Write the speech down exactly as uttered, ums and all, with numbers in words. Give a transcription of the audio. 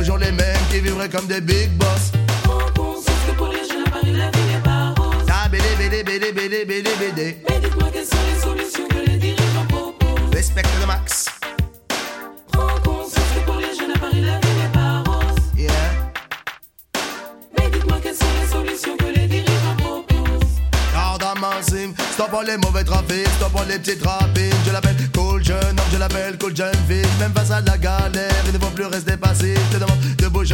toujours les mêmes qui vivraient comme des big boss. Prends conscience que pour les jeunes à Paris la vie n'est pas rose. Ta bédé, bédé, bédé, bédé, bédé, bédé. Mais dites-moi quelles sont les solutions que les dirigeants proposent. Respecte le max. Prends conscience que pour les jeunes à Paris la vie n'est pas rose. Yeah. Mais dites-moi quelles sont les solutions que les dirigeants proposent. Cardamazim, stop pour les mauvais trafics, stop pour les petites rapines. Je l'appelle cool jeune homme, je l'appelle cool jeune fille. Même face à la galère, il ne faut plus rester passif. Je te demande de bouger.